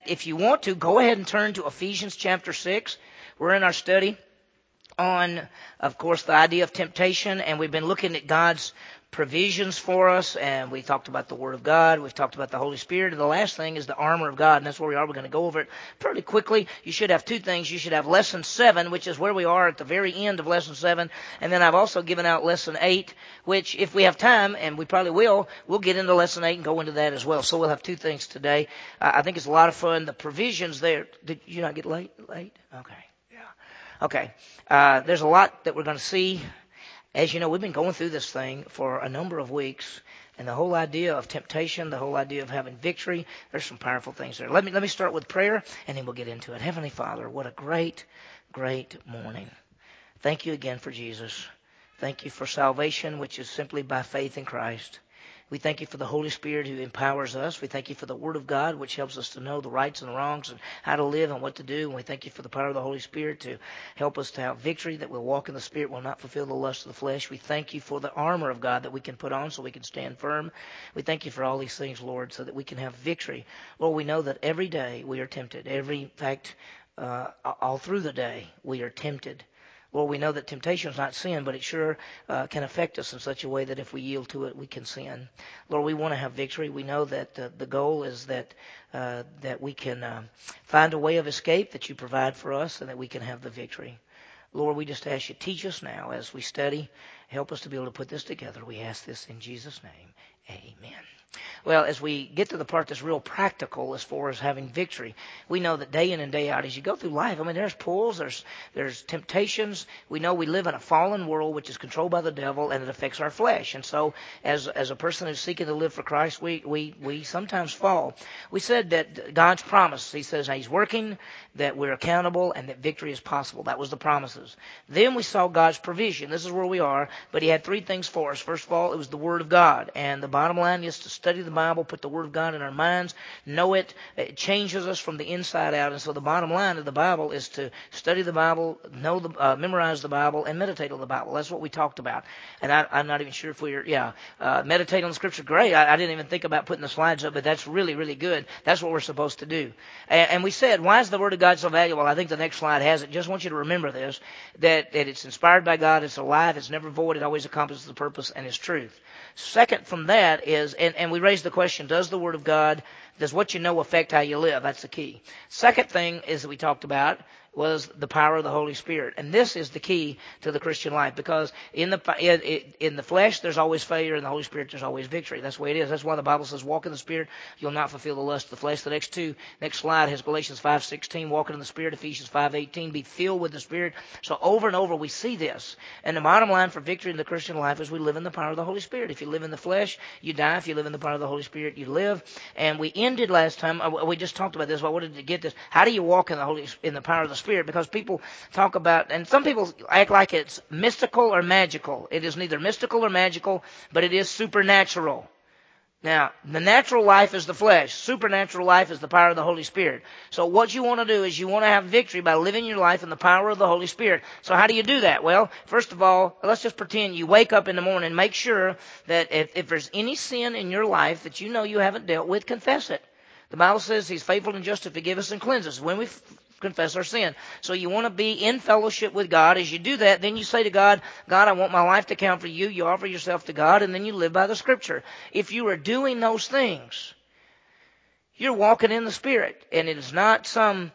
If you want to, go ahead and turn to Ephesians chapter 6. We're in our study on, of course, the idea of temptation, and we've been looking at God's provisions for us, and we talked about the Word of God, we've talked about the Holy Spirit, and the last thing is the armor of God, and that's where we are. We're going to go over it pretty quickly. You should have two things. You should have lesson 7, which is where we are at the very end of lesson 7, and then I've also given out lesson 8, which if we have time, and we probably will, we'll get into lesson 8 and go into that as well. So we'll have two things today. I think it's a lot of fun. The provisions there. Did you not get late? Okay. Yeah. Okay. There's a lot that we're going to see. As you know, we've been going through this thing for a number of weeks, and the whole idea of temptation, the whole idea of having victory, there's some powerful things there. Let me start with prayer, and then we'll get into it. Heavenly Father, what a great, great morning. Thank you again for Jesus. Thank you for salvation, which is simply by faith in Christ. We thank you for the Holy Spirit who empowers us. We thank you for the Word of God, which helps us to know the rights and the wrongs and how to live and what to do. And we thank you for the power of the Holy Spirit to help us to have victory, that we'll walk in the Spirit, will not fulfill the lust of the flesh. We thank you for the armor of God that we can put on so we can stand firm. We thank you for all these things, Lord, so that we can have victory. Lord, we know that every day we are tempted. In fact, all through the day we are tempted. Lord, we know that temptation is not sin, but it sure can affect us in such a way that if we yield to it, we can sin. Lord, we want to have victory. We know that the goal is that we can find a way of escape that you provide for us and that we can have the victory. Lord, we just ask you, teach us now as we study. Help us to be able to put this together. We ask this in Jesus' name. Amen. Well, as we get to the part that's real practical as far as having victory, we know that day in and day out, as you go through life, there's pulls, there's temptations. We know we live in a fallen world which is controlled by the devil, and it affects our flesh. And so, as a person who's seeking to live for Christ, we sometimes fall. We said that God's promise, He says He's working, that we're accountable, and that victory is possible. That was the promises. Then we saw God's provision. This is where we are, but He had three things for us. First of all, it was the Word of God, and the bottom line is to study the Bible, put the Word of God in our minds, know it. It changes us from the inside out. And so the bottom line of the Bible is to study the Bible, memorize the Bible, and meditate on the Bible. That's what we talked about. And I'm not even sure if meditate on the Scripture. Great. I didn't even think about putting the slides up, but that's really, really good. That's what we're supposed to do. And we said, why is the Word of God so valuable? I think the next slide has it. Just want you to remember this, that it's inspired by God, it's alive, it's never void, it always accomplishes the purpose, and it's truth. Second from that is, and we raised the question, does the Word of God, does what you know affect how you live? That's the key. Second thing is that we talked about was the power of the Holy Spirit. And this is the key to the Christian life, because in the flesh there's always failure, in the Holy Spirit there's always victory. That's the way it is. That's why the Bible says walk in the Spirit, you'll not fulfill the lust of the flesh. The next slide has Galatians 5:16, walking in the Spirit, Ephesians 5:18, be filled with the Spirit. So over and over we see this. And the bottom line for victory in the Christian life is we live in the power of the Holy Spirit. If you live in the flesh, you die. If you live in the power of the Holy Spirit, you live. And we ended last time, we just talked about this, but I wanted to get this. How do you walk in the power of the Spirit? Because people talk about, and some people act like it's mystical or magical. It is neither mystical or magical, but it is supernatural. Now, the natural life is the flesh. Supernatural life is the power of the Holy Spirit. So what you want to do is you want to have victory by living your life in the power of the Holy Spirit. So how do you do that? Well, first of all, let's just pretend you wake up in the morning. Make sure that if there's any sin in your life that you know you haven't dealt with, confess it. The Bible says He's faithful and just to forgive us and cleanse us when we confess our sin. So you want to be in fellowship with God. As you do that, then you say to God, God, I want my life to count for you. You offer yourself to God, and then you live by the Scripture. If you are doing those things, you're walking in the Spirit, and it is not some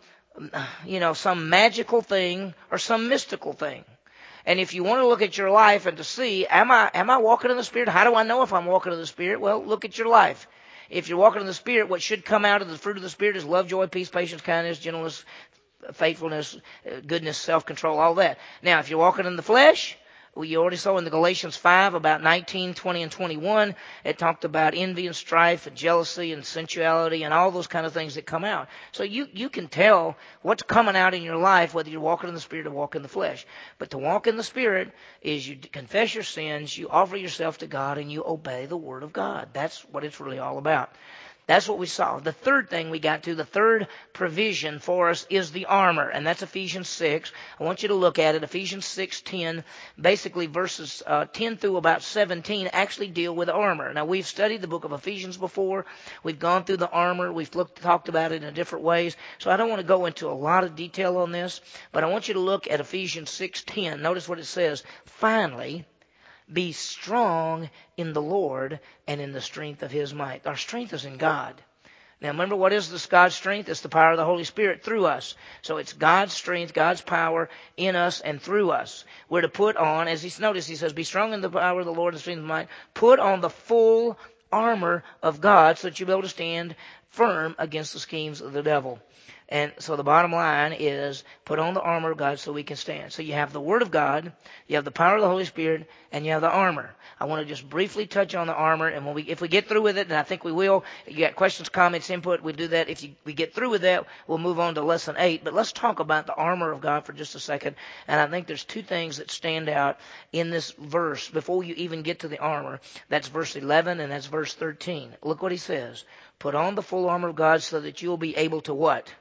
magical thing or some mystical thing. And if you want to look at your life and to see, am I walking in the Spirit? How do I know if I'm walking in the Spirit? Well, look at your life. If you're walking in the Spirit, what should come out of the fruit of the Spirit is love, joy, peace, patience, kindness, gentleness, faithfulness, goodness, self-control, all that. Now, if you're walking in the flesh, you already saw in the Galatians 5 about 19, 20, and 21, it talked about envy and strife and jealousy and sensuality and all those kind of things that come out. So you can tell what's coming out in your life, whether you're walking in the Spirit or walking in the flesh. But to walk in the Spirit is you confess your sins, you offer yourself to God, and you obey the Word of God. That's what it's really all about. That's what we saw. The third thing we got to, the third provision for us is the armor, and that's Ephesians 6. I want you to look at it. Ephesians 6:10, basically verses 10 through about 17 actually deal with armor. Now, we've studied the book of Ephesians before. We've gone through the armor. We've talked about it in different ways. So I don't want to go into a lot of detail on this, but I want you to look at Ephesians 6:10. Notice what it says. Finally, be strong in the Lord and in the strength of His might. Our strength is in God. Now remember, what is this God's strength? It's the power of the Holy Spirit through us. So it's God's strength, God's power in us and through us. We're to put on, as he says, be strong in the power of the Lord and the strength of His might. Put on the full armor of God so that you'll be able to stand firm against the schemes of the devil. And so the bottom line is put on the armor of God so we can stand. So you have the Word of God, you have the power of the Holy Spirit, and you have the armor. I want to just briefly touch on the armor, and if we get through with it, and I think we will, you got questions, comments, input, we'll do that. If we get through with that, we'll move on to lesson 8. But let's talk about the armor of God for just a second. And I think there's two things that stand out in this verse before you even get to the armor. That's verse 11 and that's verse 13. Look what he says. Put on the full armor of God so that you'll be able to what?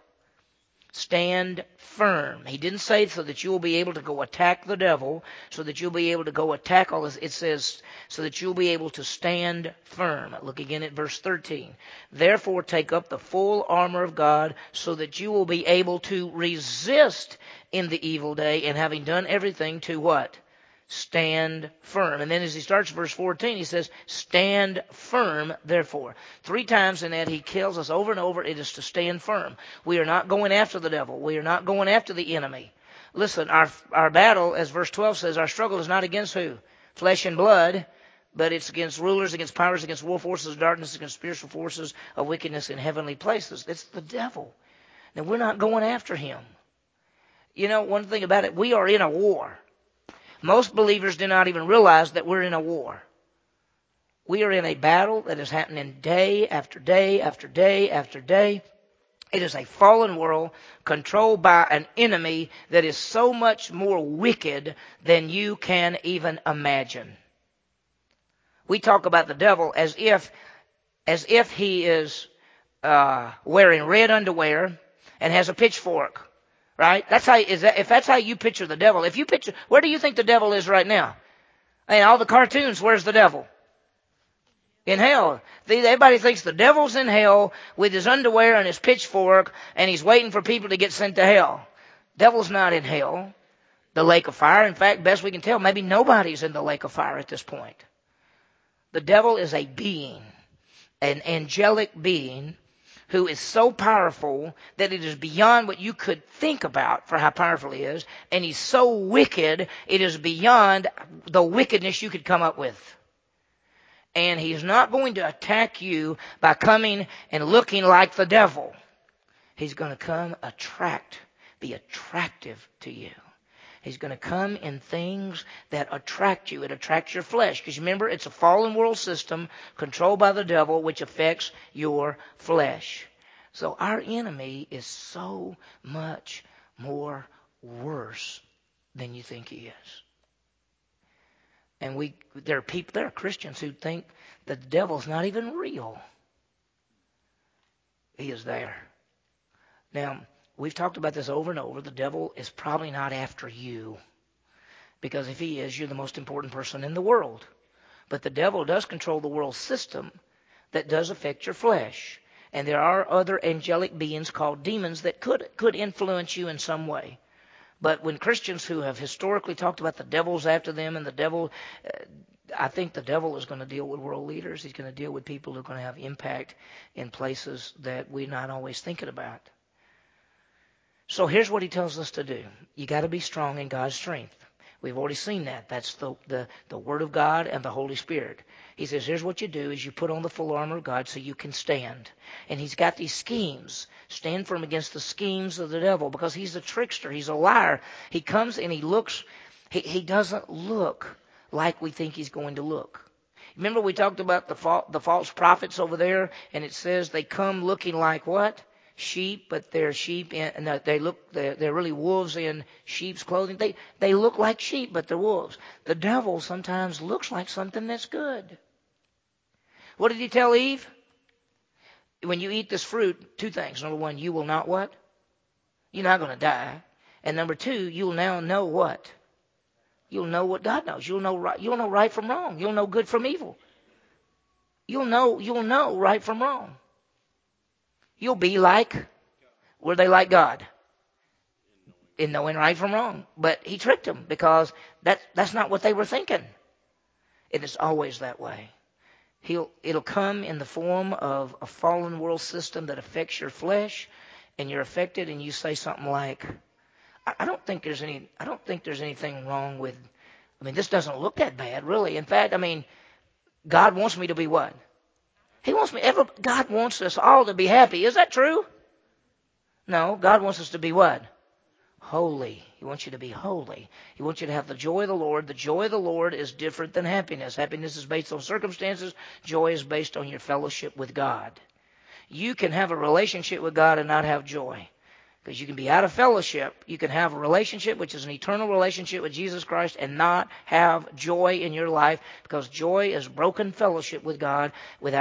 Stand firm. He didn't say so that you will be able to go attack the devil, so that you'll be able to go attack all this. It says so that you'll be able to stand firm. Look again at verse 13. Therefore take up the full armor of God so that you will be able to resist in the evil day, and having done everything to what? Stand firm. And then as he starts verse 14, he says, stand firm, therefore. 3 times in that he tells us over and over it is to stand firm. We are not going after the devil. We are not going after the enemy. Listen, our battle, as verse 12 says, our struggle is not against who? Flesh and blood, but it's against rulers, against powers, against world forces of darkness, against spiritual forces of wickedness in heavenly places. It's the devil. Now, we're not going after him. You know, one thing about it, we are in a war. Most believers do not even realize that we're in a war. We are in a battle that is happening day after day after day after day. It is a fallen world controlled by an enemy that is so much more wicked than you can even imagine. We talk about the devil as if he is wearing red underwear and has a pitchfork. Right? If that's how you picture the devil, where do you think the devil is right now? In all the cartoons, where's the devil? In hell. Everybody thinks the devil's in hell with his underwear and his pitchfork, and he's waiting for people to get sent to hell. Devil's not in hell, the lake of fire. In fact, best we can tell, maybe nobody's in the lake of fire at this point. The devil is a being, an angelic being, who is so powerful that it is beyond what you could think about for how powerful he is. And he's so wicked, it is beyond the wickedness you could come up with. And he's not going to attack you by coming and looking like the devil. He's going to come be attractive to you. He's going to come in things that attract you. It attracts your flesh. Because remember, it's a fallen world system controlled by the devil, which affects your flesh. So our enemy is so much more worse than you think he is. And there are Christians who think the devil's not even real. He is there. Now, we've talked about this over and over. The devil is probably not after you. Because if he is, you're the most important person in the world. But the devil does control the world system that does affect your flesh. And there are other angelic beings called demons that could influence you in some way. But when Christians who have historically talked about the devil's after them and the devil, I think the devil is going to deal with world leaders. He's going to deal with people who are going to have impact in places that we're not always thinking about. So here's what he tells us to do. You got to be strong in God's strength. We've already seen that. That's the Word of God and the Holy Spirit. He says, here's what you do is you put on the full armor of God so you can stand. And he's got these schemes. Stand firm against the schemes of the devil because he's a trickster. He's a liar. He comes and he doesn't look like we think he's going to look. Remember we talked about the false prophets over there, and it says they come looking like what? Sheep, but they're sheep and they're really wolves in sheep's clothing. They look like sheep, but they're wolves. The devil sometimes looks like something that's good. What did he tell Eve? When you eat this fruit, two things. Number one, you will not what? You're not going to die. And number two, you'll now know what? You'll know what God knows. You'll know right from wrong. You'll know good from evil. You'll know right from wrong. You'll be like, were they like God? In knowing right from wrong. But he tricked them because that's not what they were thinking. And it's always that way. It'll come in the form of a fallen world system that affects your flesh, and you're affected, and you say something like, I don't think there's anything wrong with, this doesn't look that bad, really. In fact, God wants me to be what? God wants us all to be happy. Is that true? No, God wants us to be what? Holy. He wants you to be holy. He wants you to have the joy of the Lord. The joy of the Lord is different than happiness. Happiness is based on circumstances. Joy is based on your fellowship with God. You can have a relationship with God and not have joy. Because you can be out of fellowship. You can have a relationship, which is an eternal relationship with Jesus Christ, and not have joy in your life. Because joy is broken fellowship with God.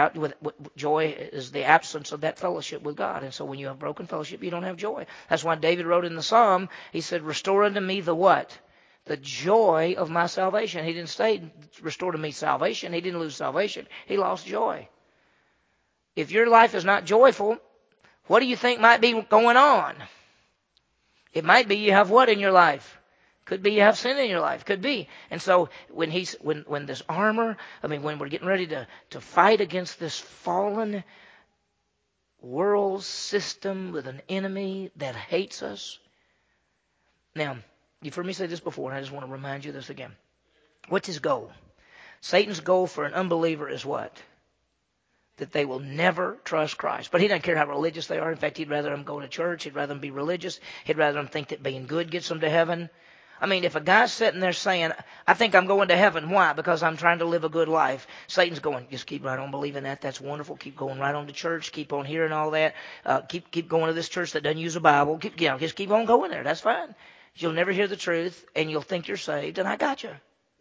Joy is the absence of that fellowship with God. And so when you have broken fellowship, you don't have joy. That's why David wrote in the Psalm, he said, restore unto me the what? The joy of my salvation. He didn't say, restore to me salvation. He didn't lose salvation. He lost joy. If your life is not joyful, what do you think might be going on? It might be you have what in your life? Could be you have sin in your life. Could be. And so when this armor, when we're getting ready to fight against this fallen world system with an enemy that hates us. Now, you've heard me say this before, and I just want to remind you of this again. What's his goal? Satan's goal for an unbeliever is what? That they will never trust Christ. But he doesn't care how religious they are. In fact, he'd rather them go to church. He'd rather them be religious. He'd rather them think that being good gets them to heaven. If a guy's sitting there saying, I think I'm going to heaven. Why? Because I'm trying to live a good life. Satan's going, just keep right on believing that. That's wonderful. Keep going right on to church. Keep on hearing all that. Keep going to this church that doesn't use a Bible. Just keep on going there. That's fine. You'll never hear the truth, and you'll think you're saved, and I got you.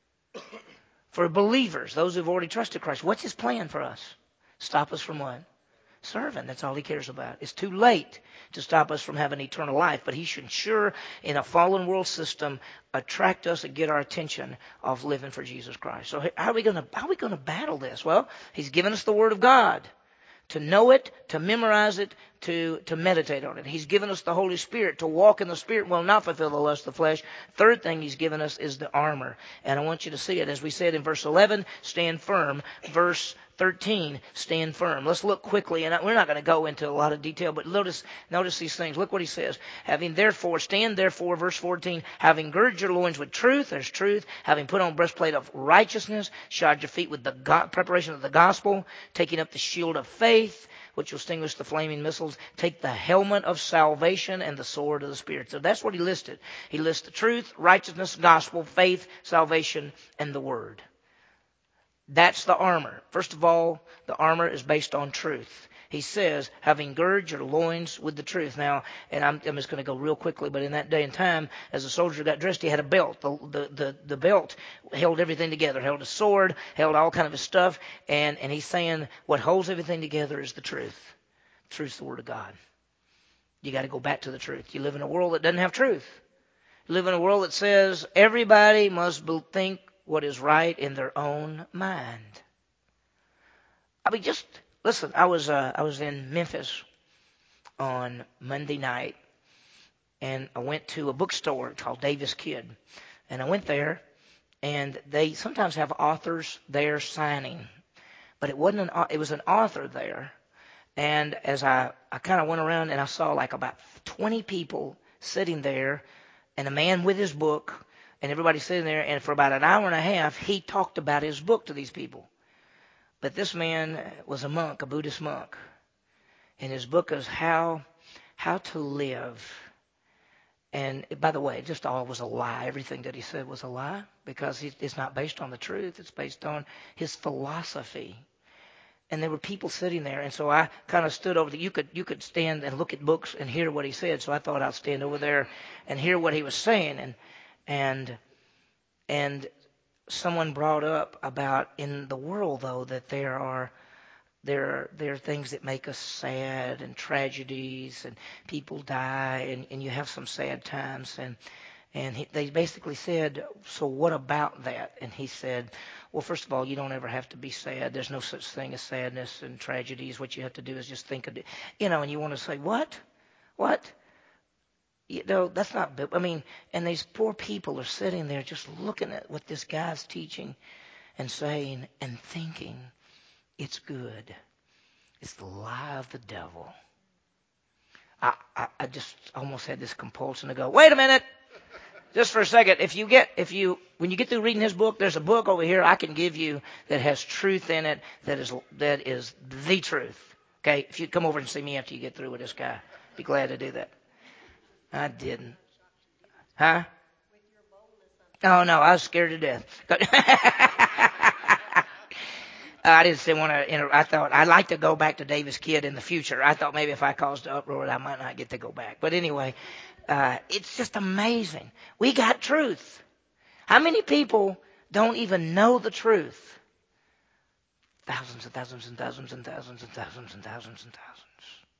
For believers, those who've already trusted Christ, what's his plan for us? Stop us from what? Serving. That's all he cares about. It's too late to stop us from having eternal life, but he should sure, in a fallen world system, attract us and get our attention of living for Jesus Christ. So how are we going to battle this? Well, he's given us the Word of God. To know it, to memorize it, to meditate on it. He's given us the Holy Spirit to walk in the Spirit, will not fulfill the lust of the flesh. Third thing he's given us is the armor. And I want you to see it. As we said in verse 11, stand firm. Verse 13, stand firm. Let's look quickly, and we're not going to go into a lot of detail, but notice these things. Look what he says. Stand therefore, verse 14, having girded your loins with truth, there's truth, having put on breastplate of righteousness, shod your feet with the preparation of the gospel, taking up the shield of faith, which will extinguish the flaming missiles, take the helmet of salvation and the sword of the Spirit. So that's what he listed. He listed truth, righteousness, gospel, faith, salvation, and the word. That's the armor. First of all, the armor is based on truth. He says, having girded your loins with the truth. Now, and I'm just going to go real quickly, but in that day and time, as a soldier got dressed, he had a belt. The belt held everything together, held a sword, held all kind of his stuff, and he's saying what holds everything together is the truth. Truth's the Word of God. You got to go back to the truth. You live in a world that doesn't have truth. You live in a world that says everybody must think what is right in their own mind. Just listen. I was in Memphis on Monday night, and I went to a bookstore called Davis Kid, and I went there, and they sometimes have authors there signing, but it was an author there, and as I kind of went around and I saw like about 20 people sitting there, and a man with his book. And everybody's sitting there, and for about an hour and a half, he talked about his book to these people. But this man was a monk, a Buddhist monk. And his book is How to Live. And by the way, it just all was a lie. Everything that he said was a lie because it's not based on the truth. It's based on his philosophy. And there were people sitting there, and so I kind of stood over there. You could stand and look at books and hear what he said. So I thought I'd stand over there and hear what he was saying. And someone brought up about in the world, though, that there are there are things that make us sad and tragedies and people die and you have some sad times. And they basically said, so what about that? And he said, well, first of all, you don't ever have to be sad. There's no such thing as sadness and tragedies. What you have to do is just think of it. And you want to say, what? What? That's not, and these poor people are sitting there just looking at what this guy's teaching and saying and thinking, it's good. It's the lie of the devil. I just almost had this compulsion to go, wait a minute, just for a second. When you get through reading his book, there's a book over here I can give you that has truth in it, that is the truth. Okay, if you'd come over and see me after you get through with this guy, be glad to do that. I didn't. Huh? Oh, no, I was scared to death. I just didn't want to. I thought I'd like to go back to Davis Kidd in the future. I thought maybe if I caused an uproar, I might not get to go back. But anyway, it's just amazing. We got truth. How many people don't even know the truth? Thousands and thousands and thousands and thousands and thousands and thousands and thousands.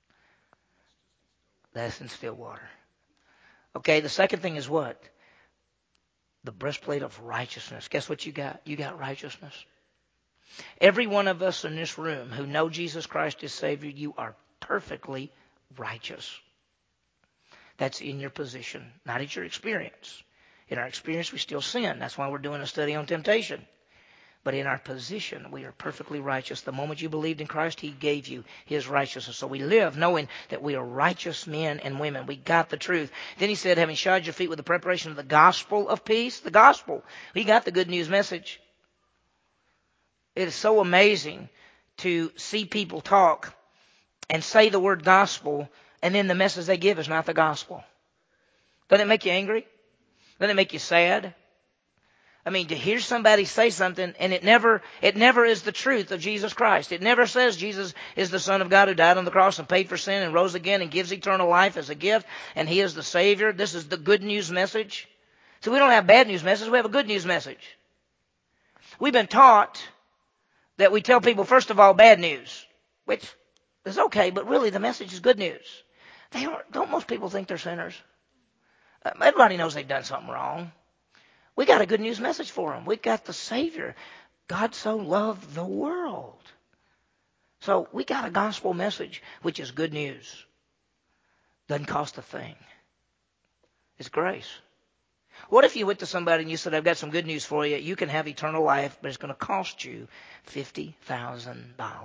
That's in Stillwater. Okay, the second thing is what? The breastplate of righteousness. Guess what you got? You got righteousness. Every one of us in this room who know Jesus Christ as Savior, you are perfectly righteous. That's in your position, not at your experience. In our experience, we still sin. That's why we're doing a study on temptation. But in our position, we are perfectly righteous. The moment you believed in Christ, He gave you His righteousness. So we live knowing that we are righteous men and women. We got the truth. Then He said, having shod your feet with the preparation of the gospel of peace. The gospel. We got the good news message. It is so amazing to see people talk and say the word gospel, and then the message they give is not the gospel. Doesn't it make you angry? Doesn't it make you sad? To hear somebody say something and it never is the truth of Jesus Christ. It never says Jesus is the Son of God who died on the cross and paid for sin and rose again and gives eternal life as a gift, and He is the Savior. This is the good news message. So we don't have bad news message, we have a good news message. We've been taught that we tell people, first of all, bad news, which is okay, but really the message is good news. Don't most people think they're sinners? Everybody knows they've done something wrong. We got a good news message for them. We got the Savior. God so loved the world. So we got a gospel message, which is good news. Doesn't cost a thing. It's grace. What if you went to somebody and you said, I've got some good news for you. You can have eternal life, but it's going to cost you $50,000.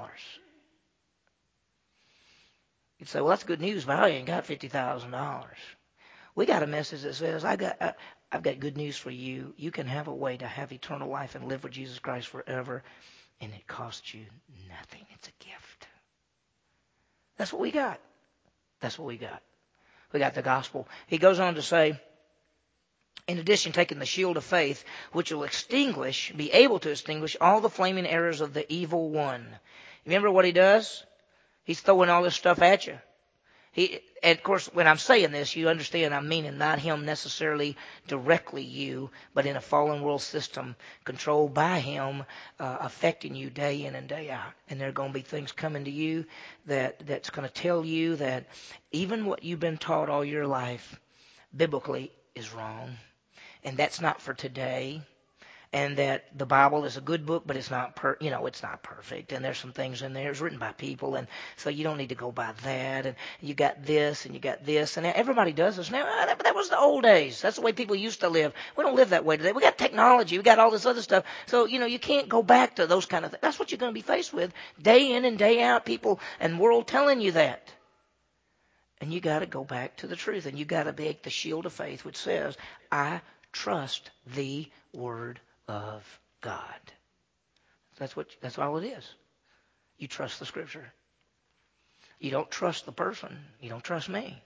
You'd say, well, that's good news, but I ain't got $50,000. We got a message that says, I've got good news for you. You can have a way to have eternal life and live with Jesus Christ forever, and it costs you nothing. It's a gift. That's what we got. That's what we got. We got the gospel. He goes on to say, in addition, taking the shield of faith, which will be able to extinguish all the flaming arrows of the evil one. Remember what he does? He's throwing all this stuff at you. And of course, when I'm saying this, you understand I'm meaning not him necessarily directly you, but in a fallen world system controlled by him, affecting you day in and day out. And there are going to be things coming to you that's going to tell you that even what you've been taught all your life biblically is wrong. And that's not for today. And that the Bible is a good book, but it's not it's not perfect. And there's some things in there. It's written by people, and so you don't need to go by that. And you got this, and you got this, and everybody does this now. That was the old days. That's the way people used to live. We don't live that way today. We got technology. We got all this other stuff. So you can't go back to those kind of things. That's what you're going to be faced with day in and day out. People and world telling you that. And you got to go back to the truth, and you got to make the shield of faith, which says, "I trust the word of God." That's all it is. You trust the Scripture. You don't trust the person. You don't trust me.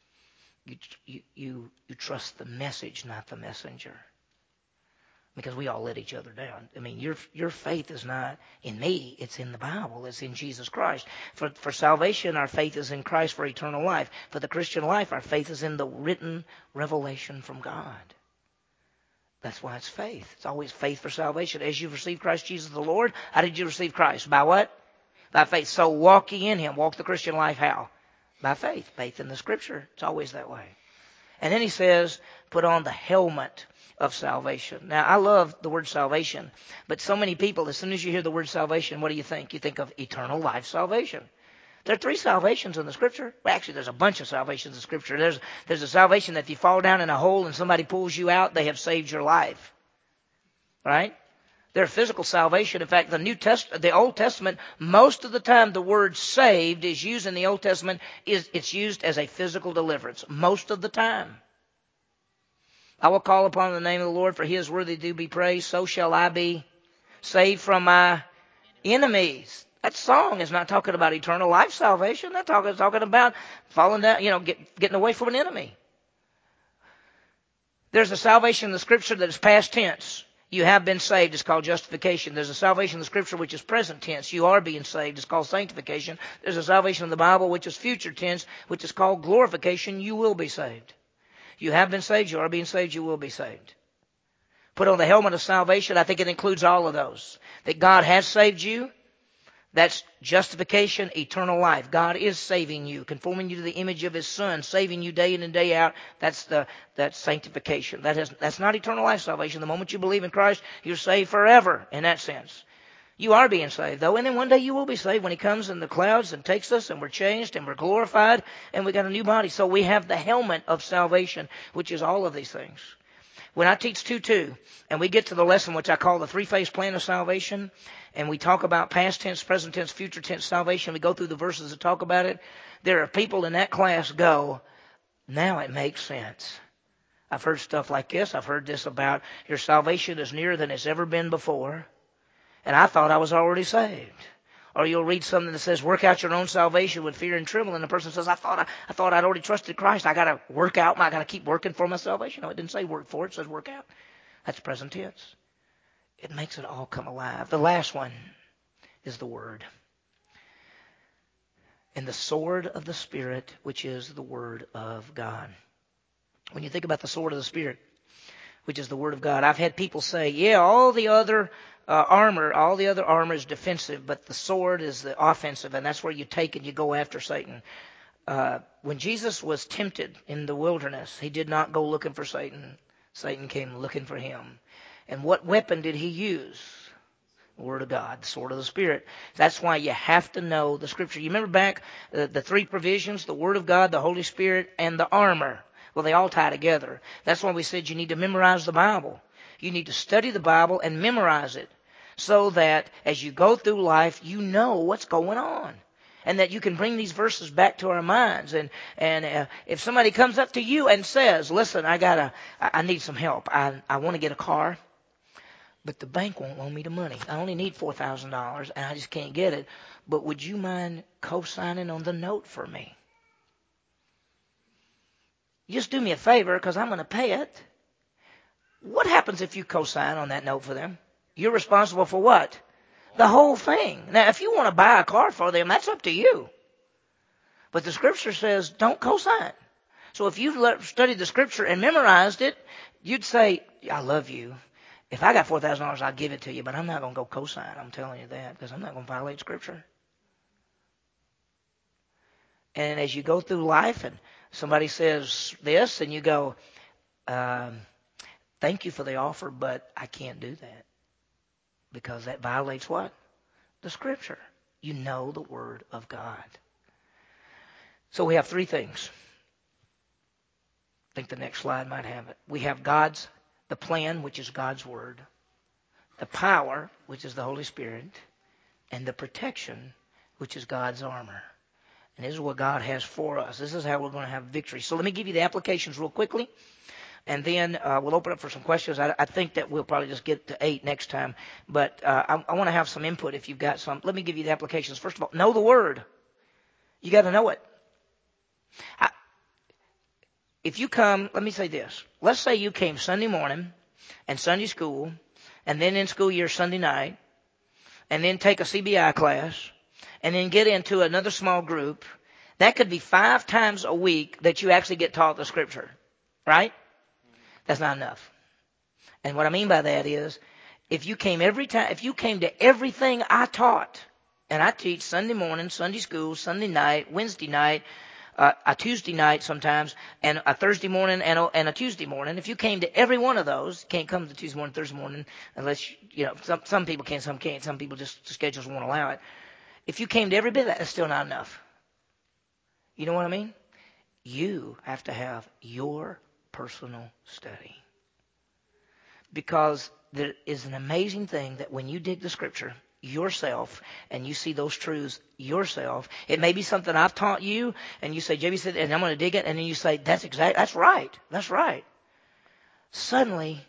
You trust the message, not the messenger. Because we all let each other down. Your faith is not in me. It's in the Bible. It's in Jesus Christ. For salvation, our faith is in Christ for eternal life. For the Christian life, our faith is in the written revelation from God. That's why it's faith. It's always faith for salvation. As you've received Christ Jesus the Lord, how did you receive Christ? By what? By faith. So walk ye in him. Walk the Christian life how? By faith. Faith in the Scripture. It's always that way. And then he says, put on the helmet of salvation. Now, I love the word salvation, but so many people, as soon as you hear the word salvation, what do you think? You think of eternal life salvation. There are 3 salvations in the Scripture. Well, actually, there's a bunch of salvations in Scripture. There's a salvation that if you fall down in a hole and somebody pulls you out, they have saved your life. Right? There's physical salvation. In fact, the Old Testament, most of the time the word saved is used in the Old Testament, it's used as a physical deliverance. Most of the time. I will call upon the name of the Lord, for he is worthy to be praised. So shall I be saved from my enemies. That song is not talking about eternal life salvation. That's talking about falling down, getting away from an enemy. There's a salvation in the Scripture that is past tense. You have been saved. It's called justification. There's a salvation in the Scripture which is present tense. You are being saved. It's called sanctification. There's a salvation in the Bible which is future tense, which is called glorification. You will be saved. You have been saved. You are being saved. You will be saved. Put on the helmet of salvation. I think it includes all of those. That God has saved you. That's justification, eternal life. God is saving you, conforming you to the image of his Son, saving you day in and day out. That's sanctification. That's not eternal life salvation. The moment you believe in Christ, you're saved forever in that sense. You are being saved, though, and then one day you will be saved when he comes in the clouds and takes us, and we're changed, and we're glorified, and we got a new body. So we have the helmet of salvation, which is all of these things. When I teach 2:2, and we get to the lesson which I call the 3-phase plan of salvation, and we talk about past tense, present tense, future tense salvation, we go through the verses that talk about it, there are people in that class go, now it makes sense. I've heard stuff like this. I've heard this about your salvation is nearer than it's ever been before, and I thought I was already saved. Or you'll read something that says, work out your own salvation with fear and trembling. And the person says, I thought I'd already trusted Christ. I got to keep working for my salvation. No, it didn't say work for it. It says work out. That's present tense. It makes it all come alive. The last one is the Word. And the sword of the Spirit, which is the Word of God. When you think about the sword of the Spirit, which is the Word of God, I've had people say, yeah, all the other armor is defensive, but the sword is the offensive, and that's where you take and you go after Satan. When Jesus was tempted in the wilderness, he did not go looking for Satan. Satan came looking for him. And what weapon did he use? The Word of God, the sword of the Spirit. That's why you have to know the Scripture. You remember back the 3 provisions, the Word of God, the Holy Spirit, and the armor. Well, they all tie together. That's why we said you need to memorize the Bible. You need to study the Bible and memorize it so that as you go through life, you know what's going on. And that you can bring these verses back to our minds. And if somebody comes up to you and says, listen, I need some help. I want to get a car, but the bank won't loan me the money. I only need $4,000 and I just can't get it. But would you mind co-signing on the note for me? Just do me a favor because I'm going to pay it. What happens if you co-sign on that note for them? You're responsible for what? The whole thing. Now, if you want to buy a car for them, that's up to you. But the Scripture says don't co-sign. So if you've studied the Scripture and memorized it, you'd say, I love you. If I got $4,000, I'll give it to you, but I'm not going to go co-sign. I'm telling you that because I'm not going to violate Scripture. And as you go through life and somebody says this and you go, thank you for the offer, but I can't do that. Because that violates what? The Scripture. You know the Word of God. So we have 3 things. I think the next slide might have it. We have the plan, which is God's Word. The power, which is the Holy Spirit. And the protection, which is God's armor. And this is what God has for us. This is how we're going to have victory. So let me give you the applications real quickly. And then we'll open up for some questions. I think that we'll probably just get to 8 next time. But I want to have some input if you've got some. Let me give you the applications. First of all, know the Word. You got to know it. If you come, let me say this. Let's say you came Sunday morning and Sunday school, and then in school year Sunday night, and then take a CBI class, and then get into another small group. That could be 5 times a week that you actually get taught the Scripture. Right? That's not enough. And what I mean by that is, if you came to everything I taught And I teach Sunday morning, Sunday school, Sunday night, Wednesday night, a Tuesday night sometimes, and a Thursday morning and a Tuesday morning. If you came to every one of those, you can't come to Tuesday morning, Thursday morning, unless, some people can, some can't. Some people just, the schedules won't allow it. If you came to every bit of that, that's still not enough. You know what I mean? You have to have your personal study. Because there is an amazing thing that when you dig the Scripture yourself and you see those truths yourself, it may be something I've taught you, and you say, JB said, and I'm going to dig it, and then you say, that's right. Suddenly,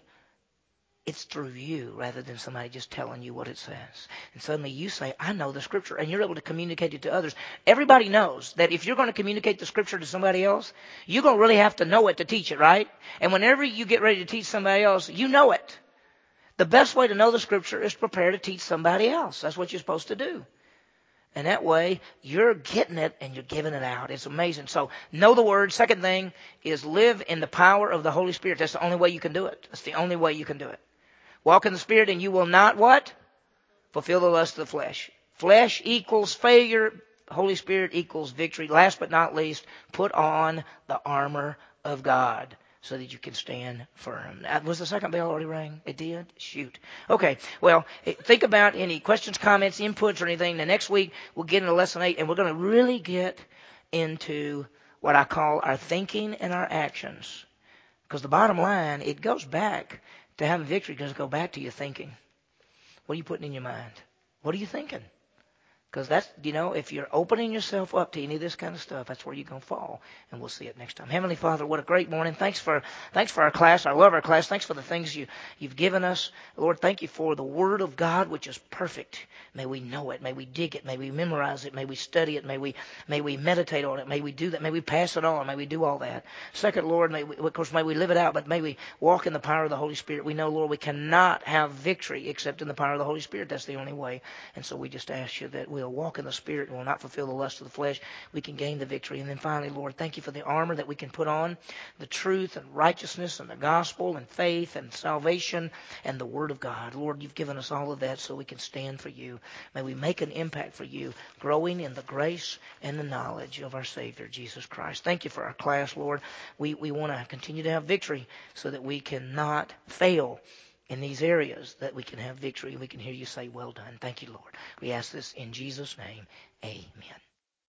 it's through you rather than somebody just telling you what it says. And suddenly you say, I know the Scripture, and you're able to communicate it to others. Everybody knows that if you're going to communicate the Scripture to somebody else, you're going to really have to know it to teach it, right? And whenever you get ready to teach somebody else, you know it. The best way to know the Scripture is to prepare to teach somebody else. That's what you're supposed to do. And that way, you're getting it and you're giving it out. It's amazing. So, know the Word. Second thing is live in the power of the Holy Spirit. That's the only way you can do it. That's the only way you can do it. Walk in the Spirit and you will not what? Fulfill the lust of the flesh. Flesh equals failure. Holy Spirit equals victory. Last but not least, put on the armor of God so that you can stand firm. Was the second bell already rang? It did? Shoot. Okay. Well, think about any questions, comments, inputs, or anything. The next week, we'll get into Lesson 8, and we're going to really get into what I call our thinking and our actions. Because the bottom line, it goes back to having victory. It does go back to your thinking. What are you putting in your mind? What are you thinking? Because that's, if you're opening yourself up to any of this kind of stuff, that's where you're going to fall. And we'll see it next time. Heavenly Father, what a great morning. Thanks for our class. I love our class. Thanks for the things you've given us. Lord, thank you for the Word of God, which is perfect. May we know it. May we dig it. May we memorize it. May we study it. May we meditate on it. May we do that. May we pass it on. May we do all that. Second, Lord, may we live it out, but may we walk in the power of the Holy Spirit. We know, Lord, we cannot have victory except in the power of the Holy Spirit. That's the only way. And so we just ask you that we'll walk in the Spirit and will not fulfill the lust of the flesh. We can gain the victory. And then finally, Lord, thank you for the armor that we can put on, the truth and righteousness and the gospel and faith and salvation and the Word of God. Lord, you've given us all of that so we can stand for you. May we make an impact for you, growing in the grace and the knowledge of our Savior, Jesus Christ. Thank you for our class, Lord. We want to continue to have victory so that we cannot fail in these areas, that we can have victory and we can hear you say, well done. Thank you, Lord. We ask this in Jesus' name. Amen.